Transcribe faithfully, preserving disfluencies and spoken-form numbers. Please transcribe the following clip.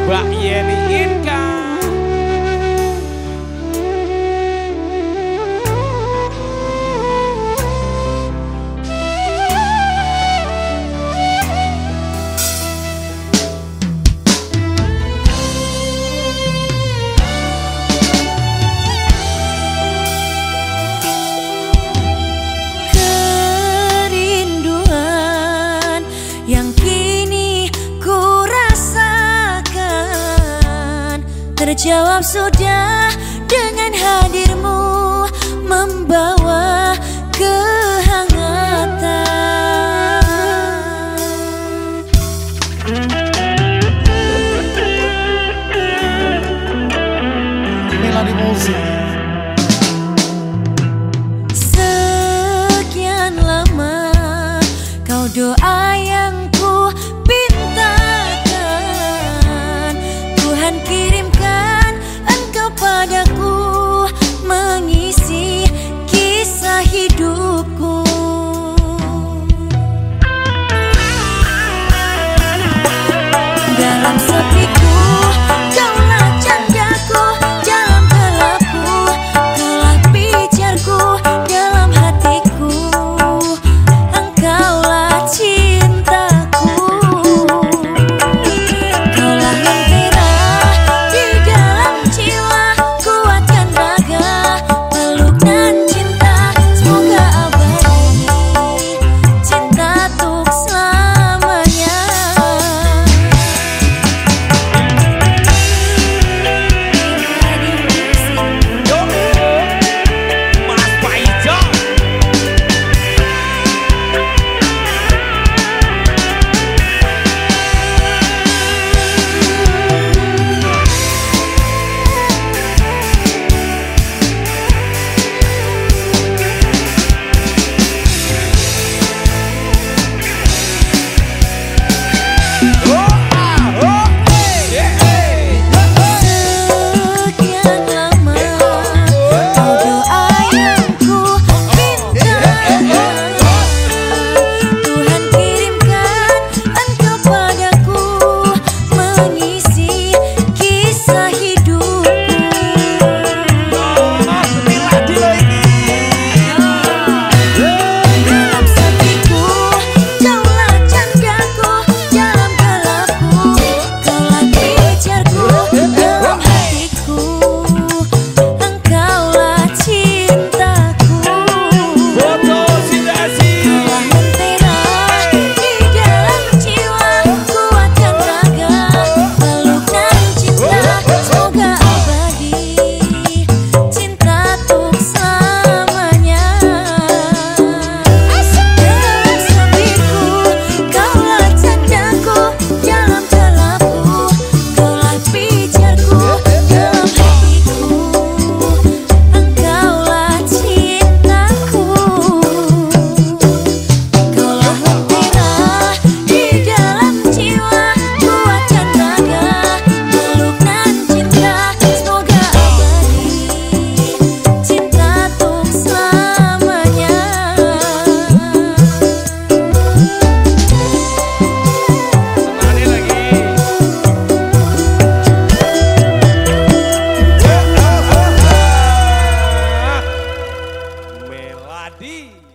Mbak Yeni Inka. Kerinduan yang kini ku rasakan terjawab sudah dengan hadirmu, membawa kehangatan. Melodi musik. Sekian lama kau doa yang ku pintakan, Tuhan kirimkan engkau padaku, mengisi kisah hidupku. Dalam sepiku kaulah candaku, dalam gelapku kaulah pijarku, dalam hatiku engkaulah cintaku. Kaulah lentera di dalam jiwa, kuatkan raga, peluk dan cinta, semoga abadi, cinta untuk selamanya. Mas Paijo. Sekian lama kau doa yang ku pintakan, Tuhan kirimkan engkau padaku, mengisi kisah hidupku. Dalam sepiku kaulah candaku, dalam gelapku kaulah pijarku, dalam hatiku engkaulah cintaku. Foto Sindasi. Kaulah lentera di dalam jiwa, kuatkan raga, peluk dan cinta, semoga abadi, cinta untuk selamanya. Dalam sepiku kaulah candaku, dalam gelapku kaulah pijarku, dalam hatiku engkaulah cintaku. Kaulah lentera di dalam jiwa, kuatkan raga, peluk dan cinta, semoga abadi, cinta untuk selamanya. Senane lagi. Melodi.